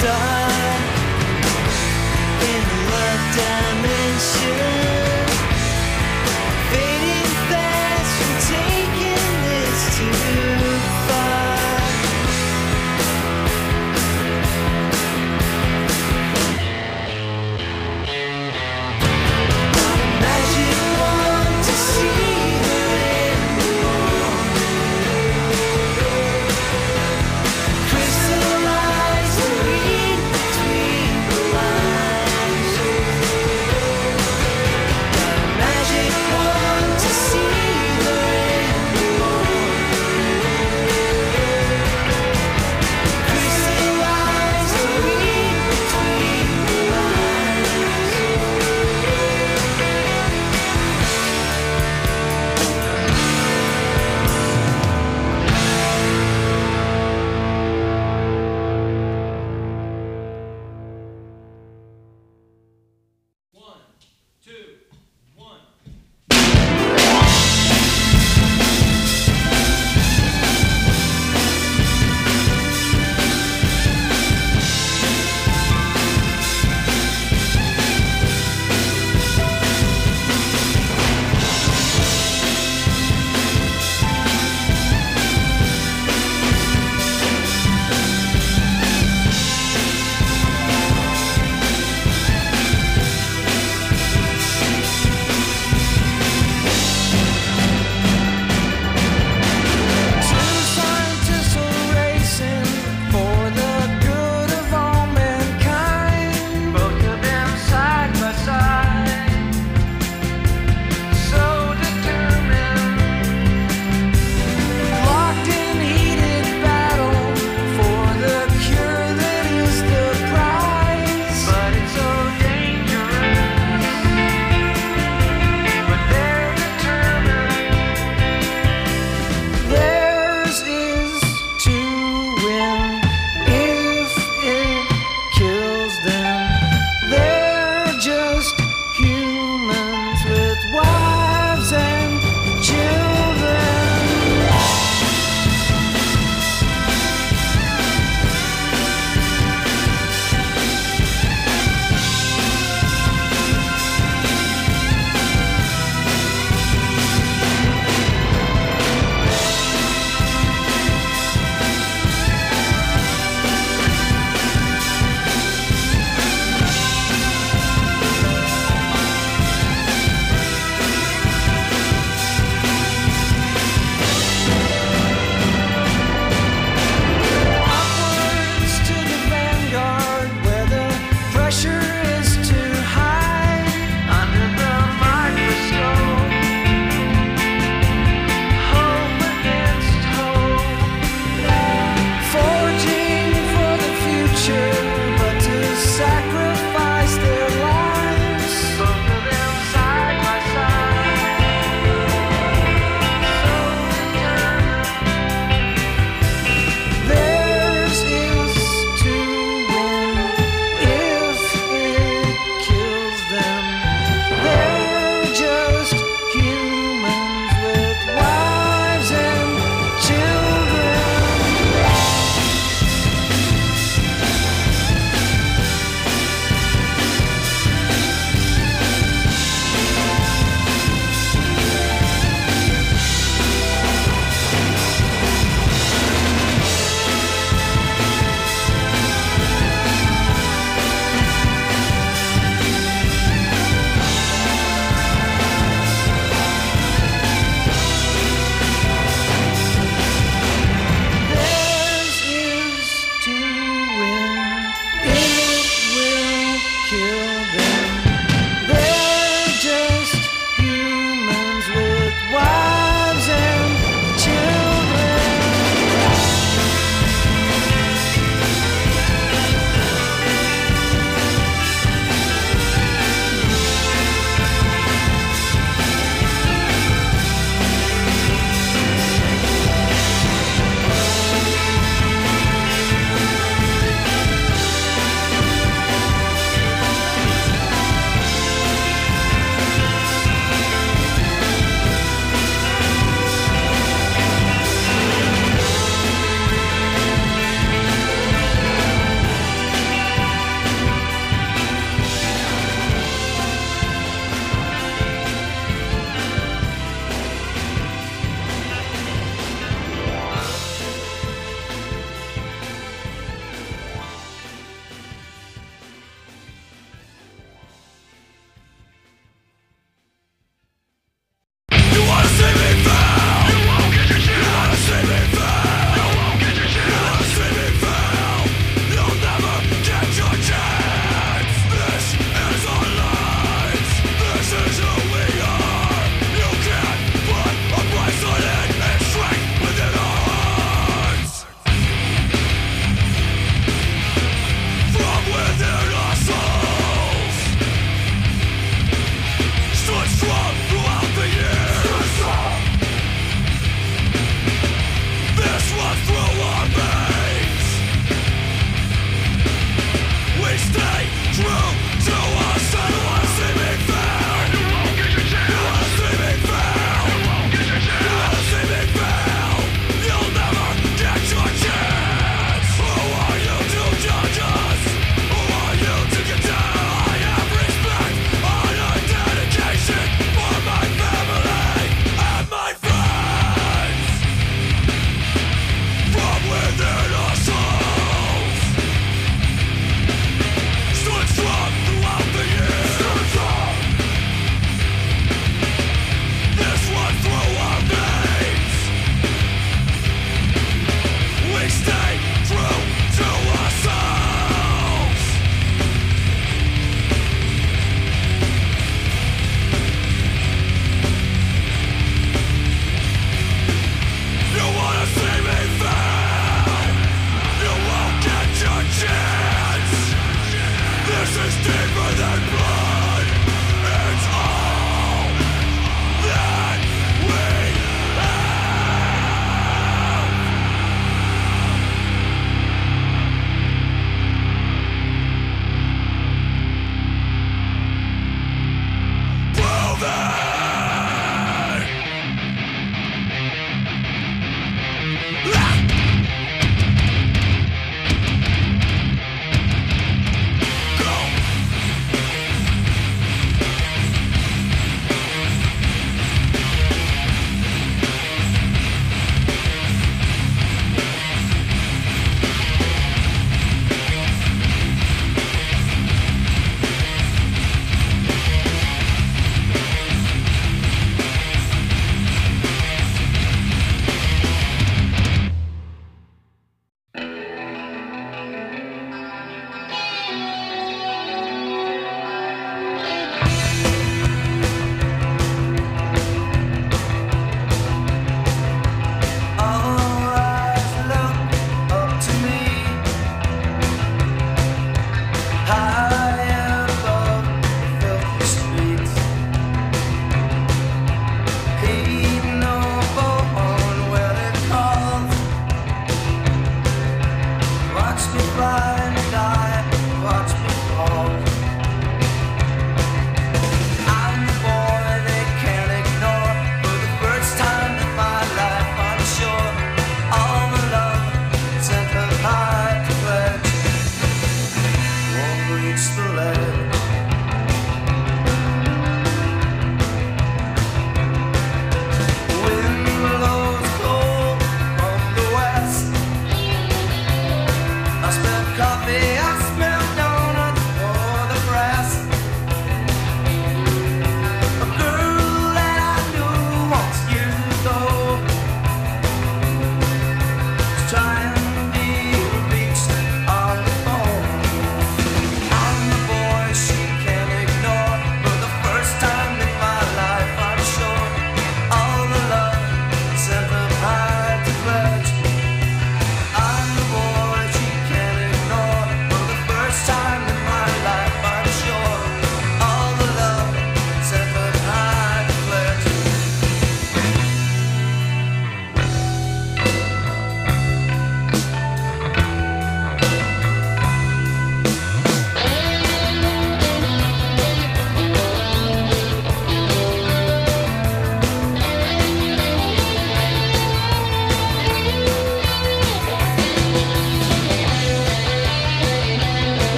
start in the love dimension, fading fast from taking this too far. Magic wand to see her anymore, crystallize and read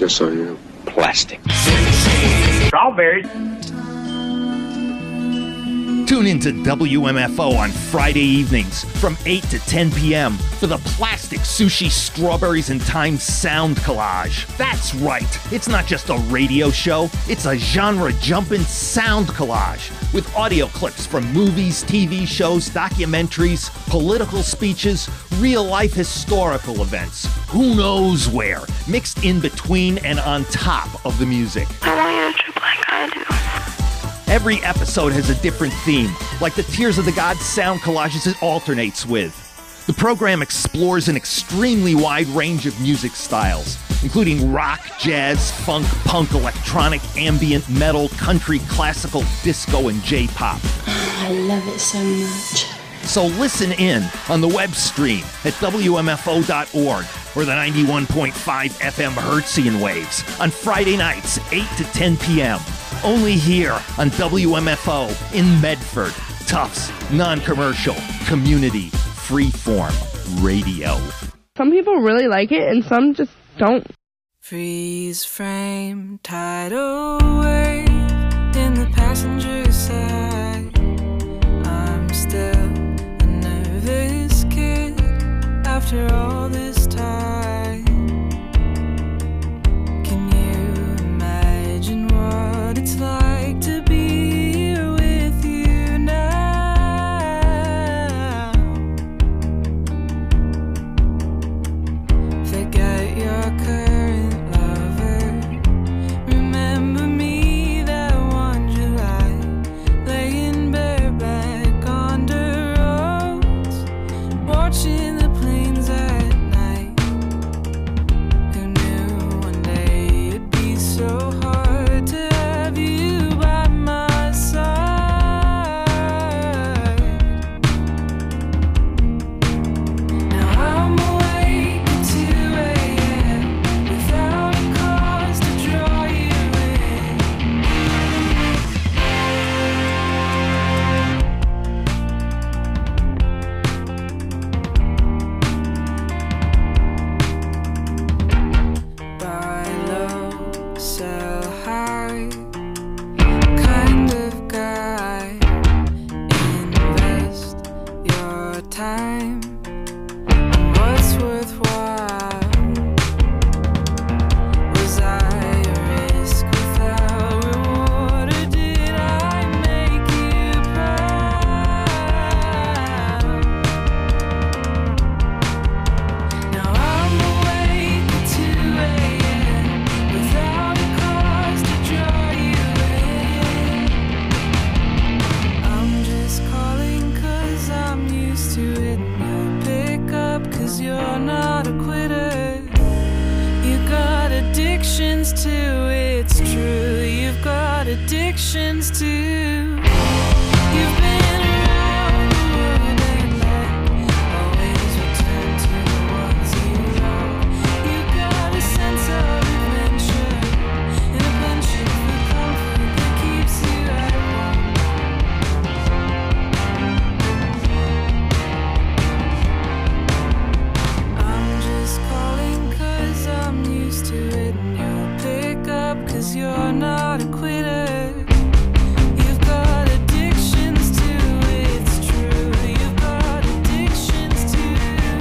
Yes, I am. Plastic. Strawberries. Tune into WMFO on Friday evenings from 8 to 10 p.m. for the Plastic Sushi Strawberries and Time Sound Collage. That's right, it's not just a radio show, it's a genre-jumping sound collage with audio clips from movies, TV shows, documentaries, political speeches, real-life historical events, who knows where, mixed in between and on top of the music. I want you to trip like I do. Every episode has a different theme, like the Tears of the Gods sound collages it alternates with. The program explores an extremely wide range of music styles, including rock, jazz, funk, punk, electronic, ambient, metal, country, classical, disco, and J-pop. I love it so much. So listen in on the web stream at WMFO.org or the 91.5 FM Hertzian waves on Friday nights, 8 to 10 p.m. Only here on WMFO in Medford. Tufts, non-commercial, community, freeform radio. Some people really like it and some just don't. Freeze frame, tidal wave in the passenger side. I'm still a nervous kid after all this time. Can you imagine what it's like to be here with you now? Forget your current lover. Remember me that one July, laying bareback on the roads, watching the planes at night. Who knew one day it'd be so hard to have you by my side? Now I'm awake at 2 a.m. without a cause to draw you in. Buy low, sell high, kind of guy. Invest your time on what's worthwhile. Was I a risk without reward, or did I make you proud? Now I'm awake at 2 a.m. without a cause to draw you in. I'm just calling 'cause I'm used to it, and you'll pick up 'cause you're not a quitter. You got addictions too, it's true. You've got addictions too. You've been around the world and back, always return to the ones you love. You got a sense of adventure and a penchant for comfort that keeps you at home. I'm just calling 'cause I'm used to it, and you'll pick up 'cause you're not a quitter. You've got addictions too, it's true. You've got addictions too.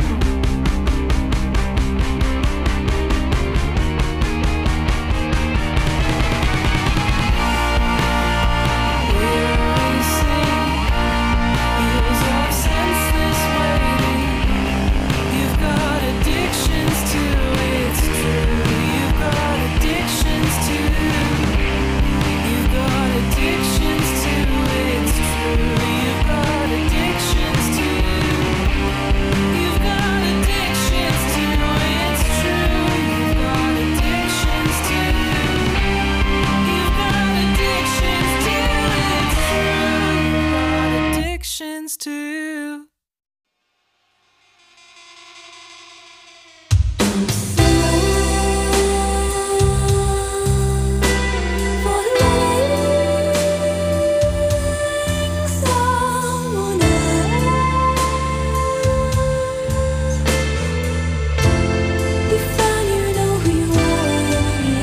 We're racing, years of senseless waiting. You've got addictions too, it's true. You've got addictions too. You've got addictions too, it's true. You've got addictions too. You've got addictions too, it's true. You've got addictions too. You've got addictions too, it's true. You've got addictions too. You found you know who you are.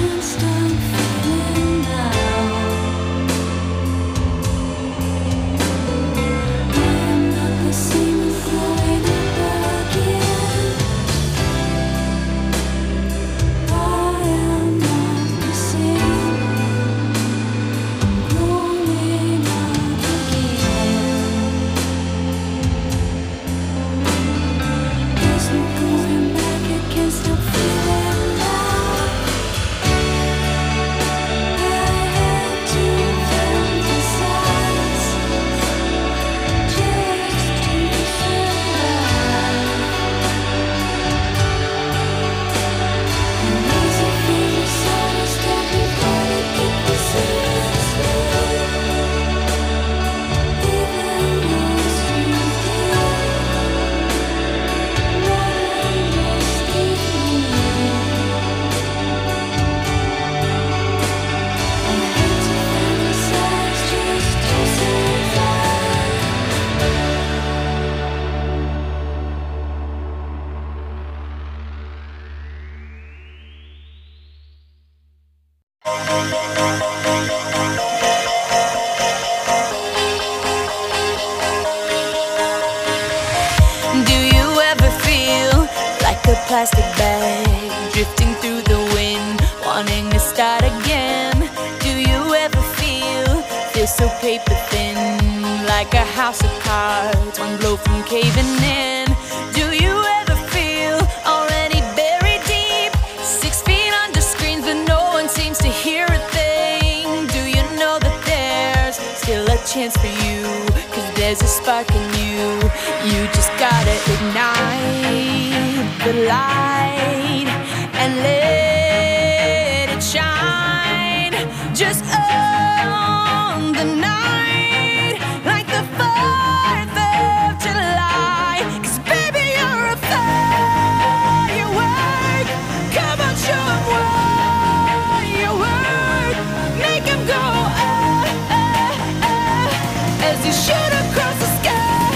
Plastic bag drifting through the wind, wanting to start again. Do you ever feel so paper thin, like a house of cards, one blow from caving in? Do you ever feel already buried deep, 6 feet under screens, but no one seems to hear a thing? Do you know that there's still a chance for you, 'cause there's a spark in you? You just gotta ignite the light and let it shine. Just on the night, like the 4th of July. 'Cause baby, you're a firework. Come on, show 'em what you work. Make 'em go as you shoot across the sky.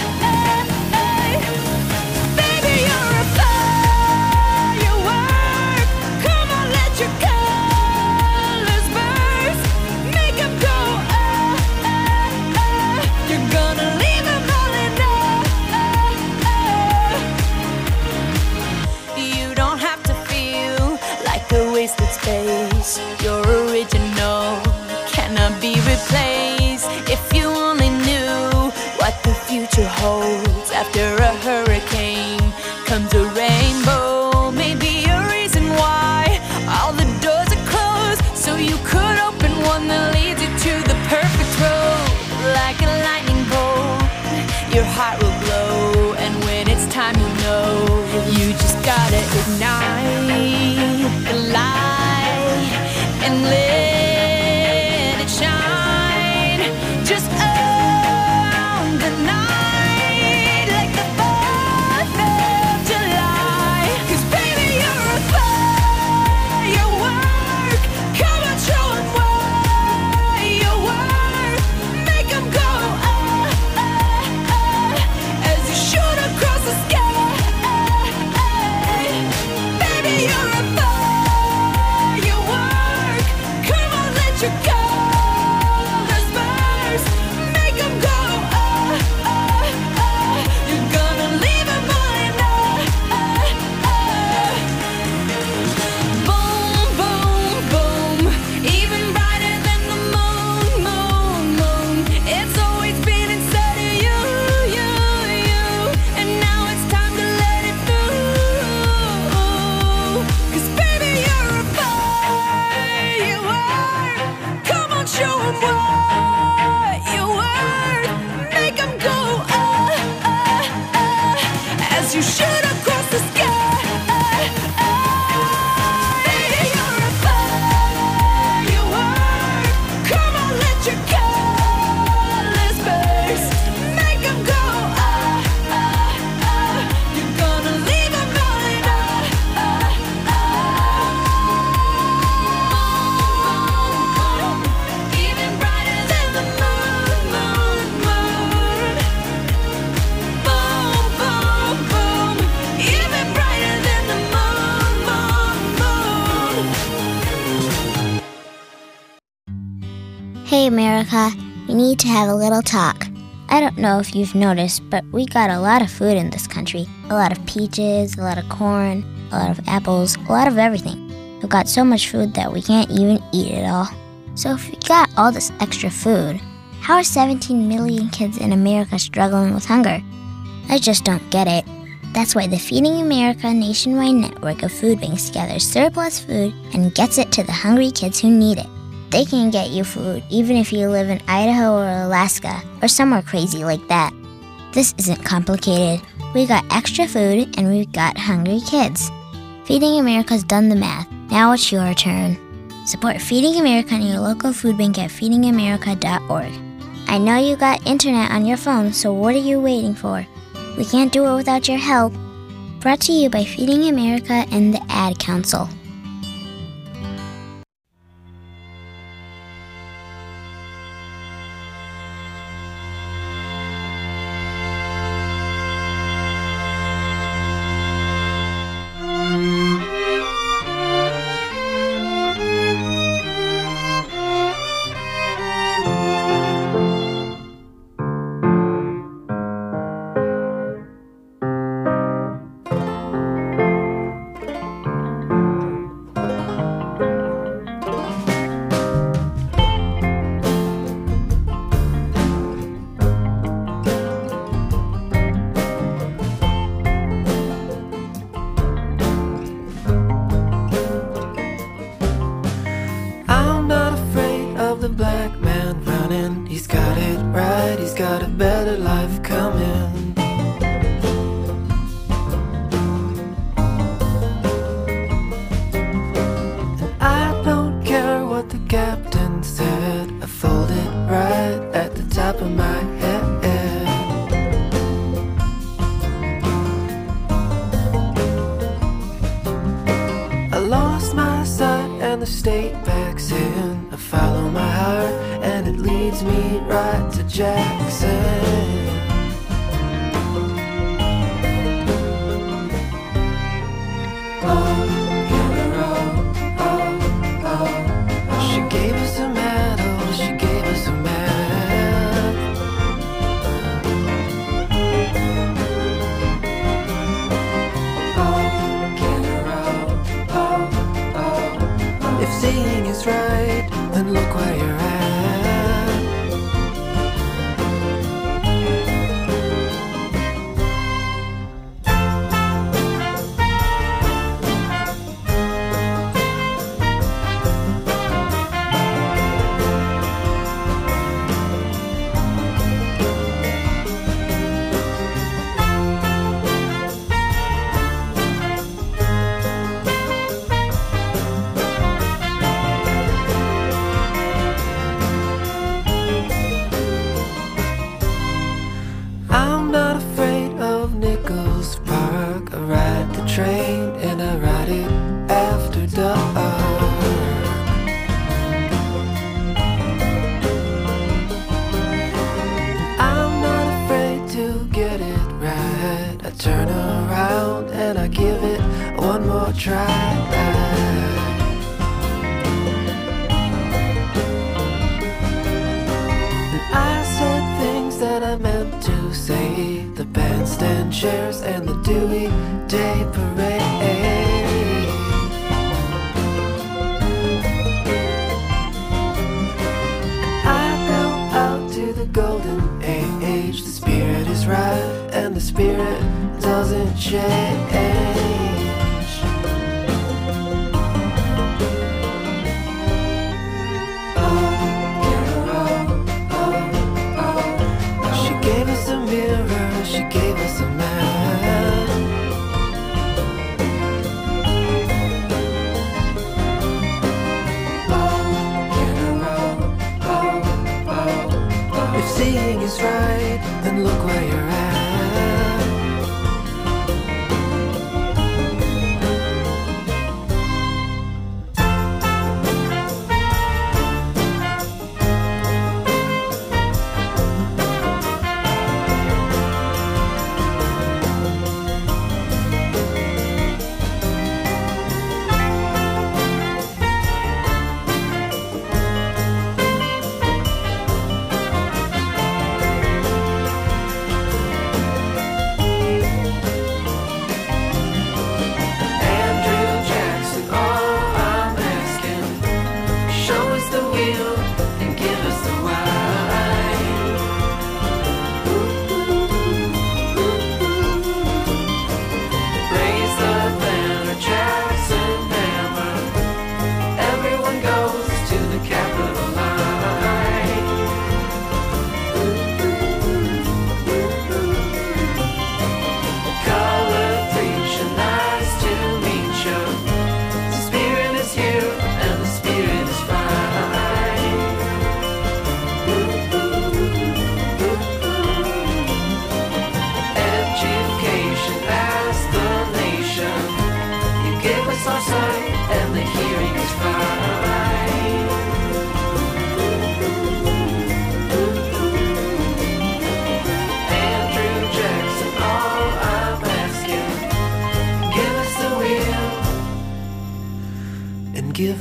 Space, your original cannot be replaced. If you only knew what the future holds, after a hurricane comes a rainbow. Maybe a reason why all the doors are closed, so you could open one that leads you to the perfect road. Like a lightning bolt, your heart will glow, and when it's time, you'll know. You just gotta ignite the light and let it shine. Just on the night, like the 4th of July. 'Cause baby, you're a firework. Come on, show 'em what you work. Make 'em go as you shoot across the sky. Baby, you're a firework. Come on, let your colors burst. Make 'em go you're gonna leave 'em all in boom, boom, boom. Even brighter than the moon, moon, moon. It's always been inside of you, you, you. And now it's time to let it through. 'Cause baby, you're a firework. Come on, show 'em what you worth. Make 'em go as you shoot across the sky. Baby, you're a firework. Come on, let your colors burst. Make 'em go you're gonna leave 'em all in even brighter Hey America, we need to have a little talk. I don't know if you've noticed, but we got a lot of food in this country. A lot of peaches, a lot of corn, a lot of apples, a lot of everything. We've got so much food that we can't even eat it all. So if we got all this extra food, how are 17 million kids in America struggling with hunger? I just don't get it. That's why the Feeding America nationwide network of food banks gathers surplus food and gets it to the hungry kids who need it. They can get you food even if you live in Idaho or Alaska or somewhere crazy like that. This isn't complicated. We got extra food and we've got hungry kids. Feeding America's done the math. Now it's your turn. Support Feeding America and your local food bank at feedingamerica.org. I know you got internet on your phone, so what are you waiting for? We can't do it without your help. Brought to you by Feeding America and the Ad Council.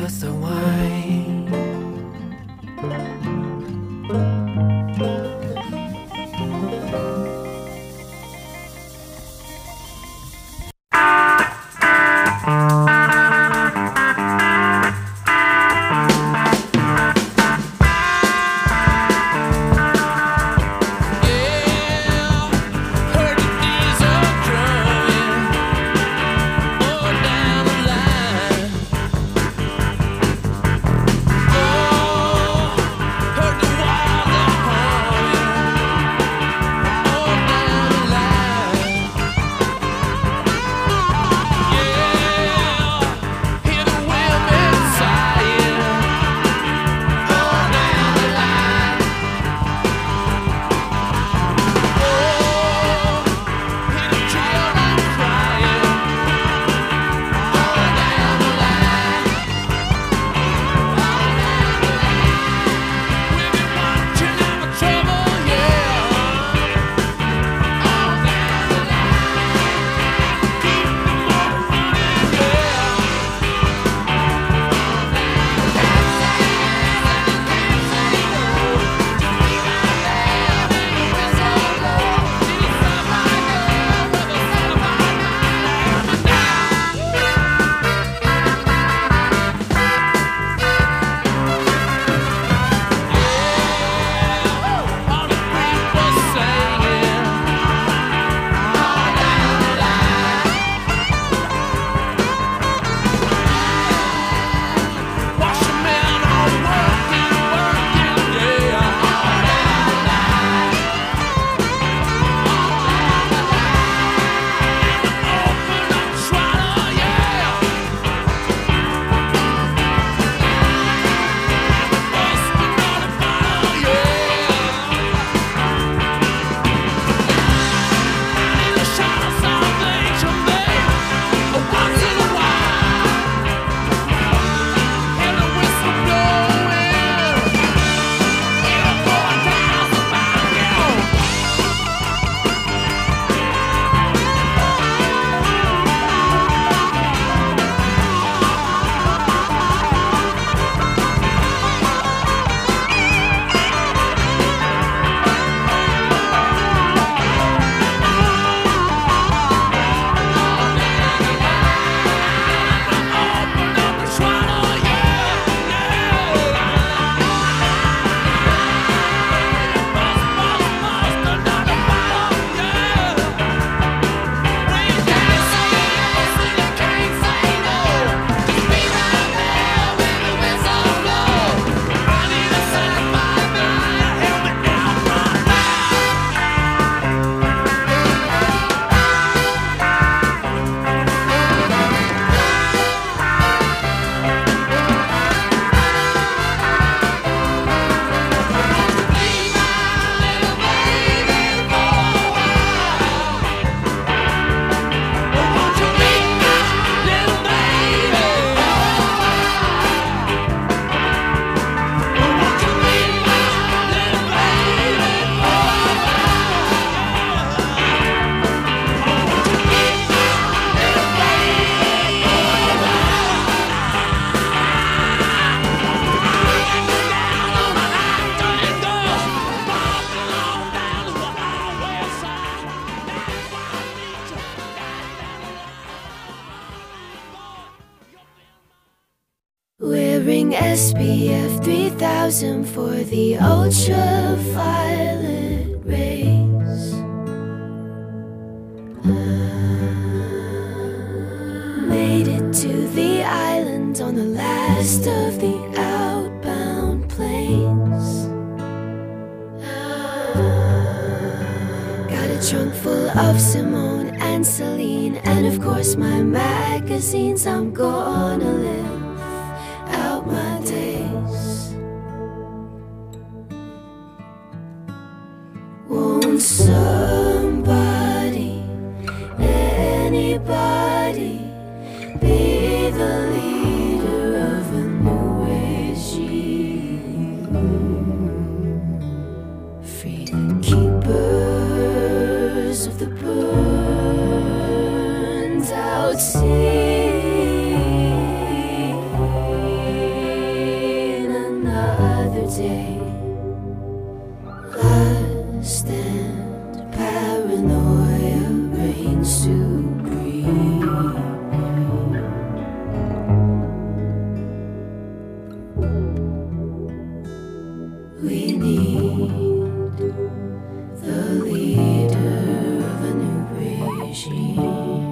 glass of wine. Wearing SPF 3000 for the ultraviolet rays. Made it to the island on the last of the outbound planes. Got a trunk full of Simone and Celine, and of course my magazines. I'm gonna live out my days. Won't somebody, anybody, be the leader of a new regime? Free the keepers of the burned out sea. the other day. Lust and paranoia reign supreme. We need the leader of a new regime.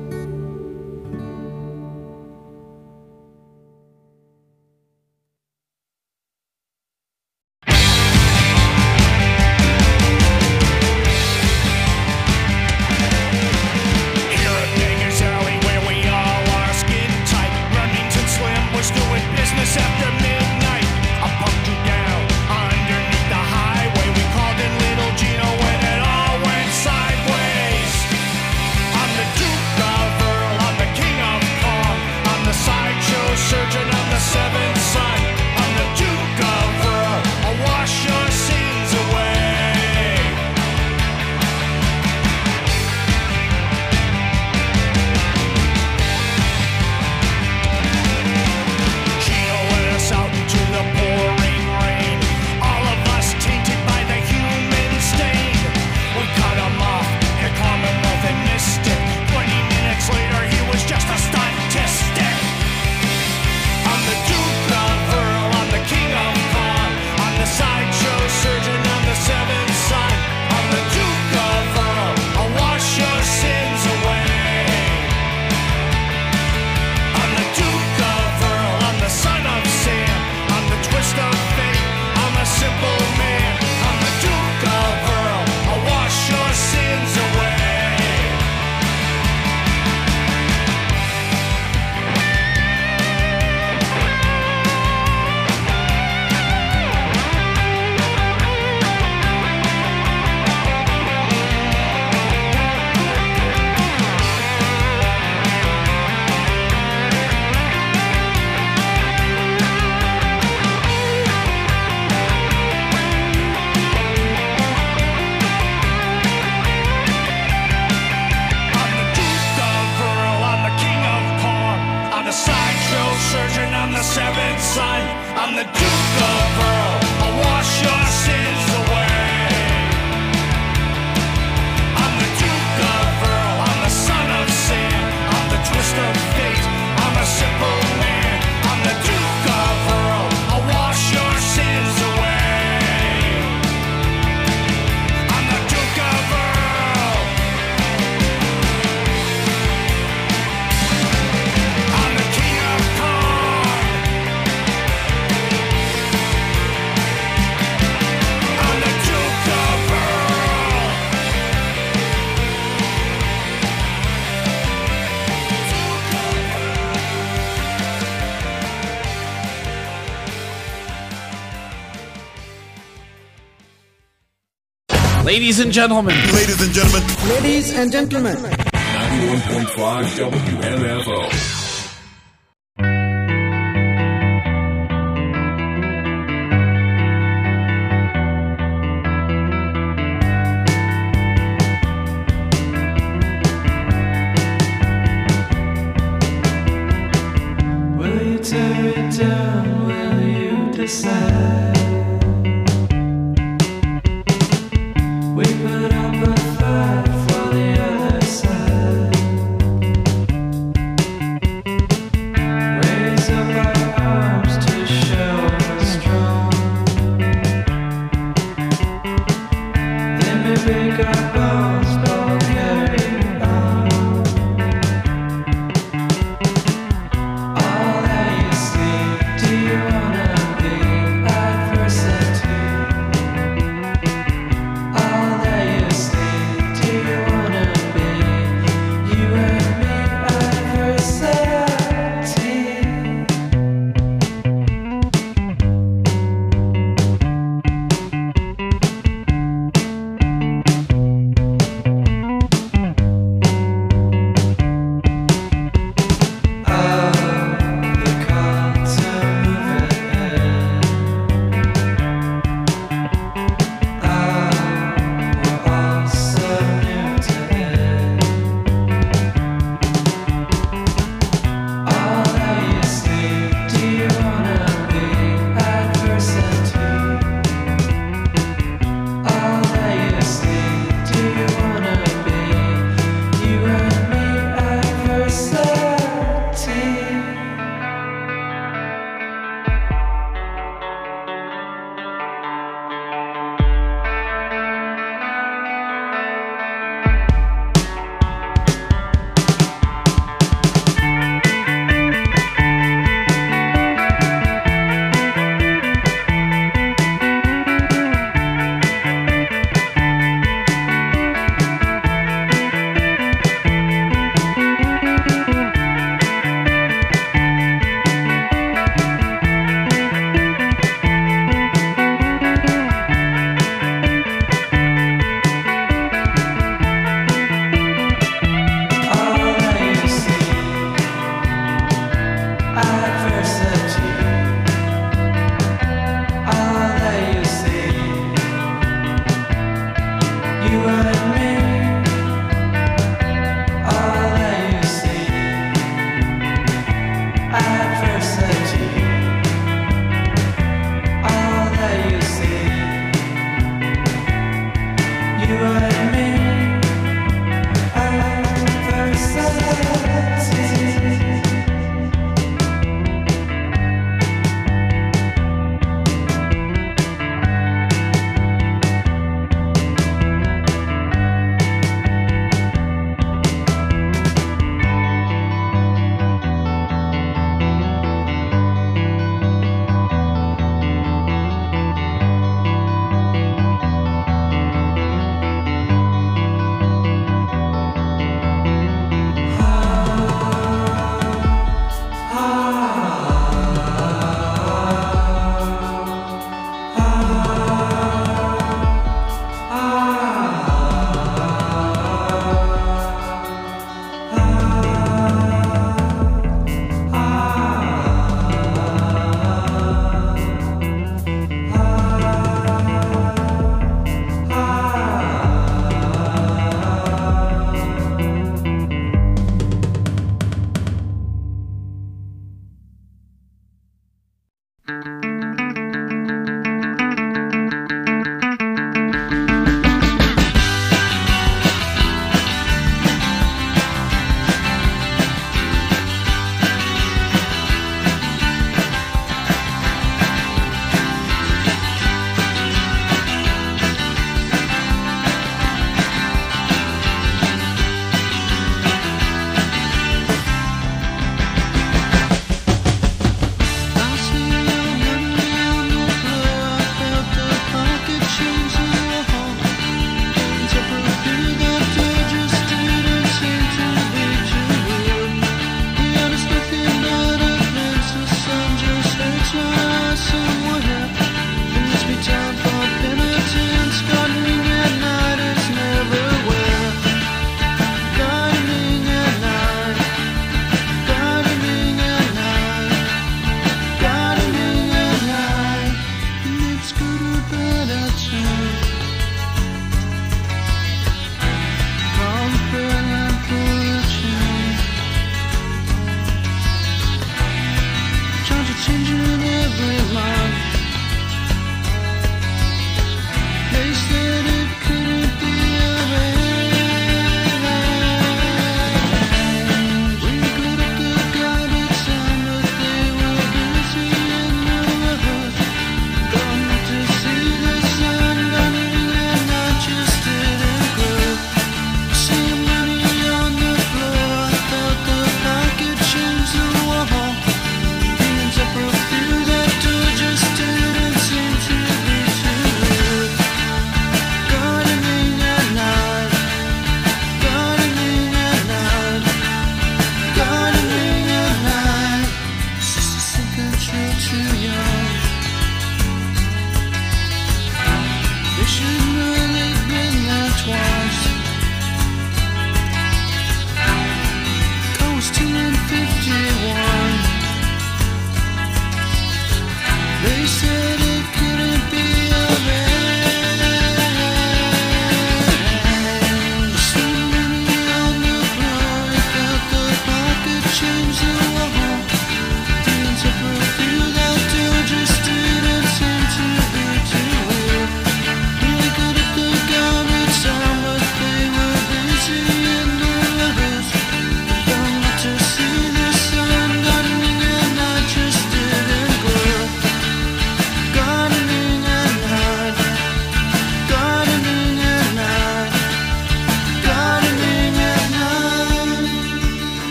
After midnight, I punked you down underneath the highway. We called in Little Gino when it all went sideways. I'm the Duke of Earl, I'm the King of Kong, I'm the sideshow surgeon, I'm the seventh son. I'm the Duke of Earl, I'll wash your sins away. Out into the pouring rain, all of us tainted by the human stain. We cut him off at Commonwealth and Mystic. 20 minutes later he was just a statistic. I'm the Duke of Earl, I'm the King of Kong, I'm the sideshow surgeon, I'm the seventh son. I'm the Duke of Earl, I'll wash your sins away. I'm the Duke of Earl, I'm the son of Sam, I'm the twist of fate, I'm a simple man. I'm the Duke of Earl, I'll wash your sins away. Surgeon, I'm the seventh son. I'm the Duke of Earl, I'll wash your sins away. I'm the Duke of Earl, I'm the son of Sam, I'm the twist of fate, I'm a simple man. I'm the Duke of Earl, I'll wash your sins away. I'm the Duke of Earl, I'm the King of Kong, I'm the Duke of Earl. Ladies and gentlemen. Ladies and gentlemen. Ladies and gentlemen. 91.5 WMFO. Will you tear it down? Will you decide? We put up a fight for the other side. Raise up our arms to show we're strong. Then we break our bones, but we'll carry on. All that you see, do you wanna be at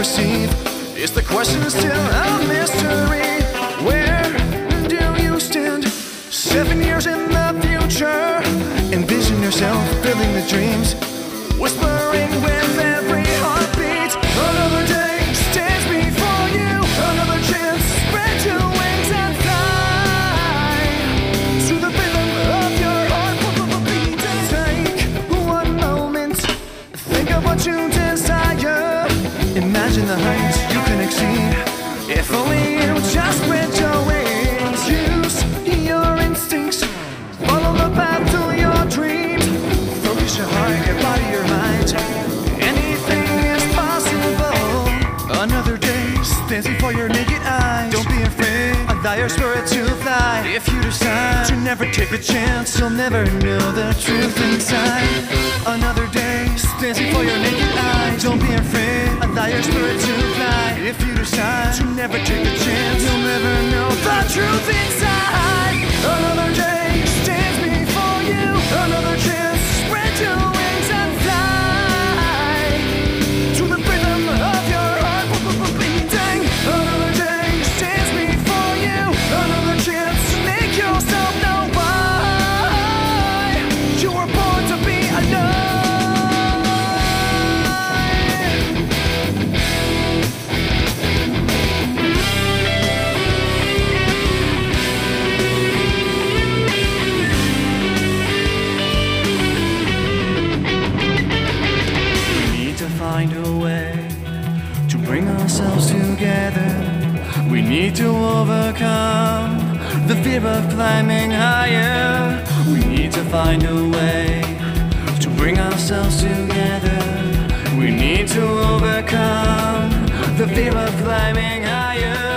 receive? Is the question still a mystery? Where do you stand? 7 years in the future. Envision yourself building the dreams, whispering with every heartbeat. Another day stands before you. Another chance, spread your wings and fly to the rhythm of your heart. Take one moment, think of what you desire. Imagine the heights you can exceed. If only you just spread your wings. Use your instincts, follow the path to your dreams. Focus your heart, your body, your mind. Anything is possible. Another day stands before your naked eyes. Don't be afraid, allow your spirit to fly. If you decide to never take a chance, you'll never know the truth inside. Another day stands before your naked eyes. Don't be afraid, allow your spirit to fly. If you decide to never take a chance, you'll never know the truth inside. Another day stands before you. Another chance, spread your wings and fly to the rhythm of your heart beating. Another day stands before you. Another chance to make yourself know why you were born to be alone. Find a way to bring ourselves together. We need to overcome the fear of climbing higher. We need to find a way to bring ourselves together. We need to overcome the fear of climbing higher.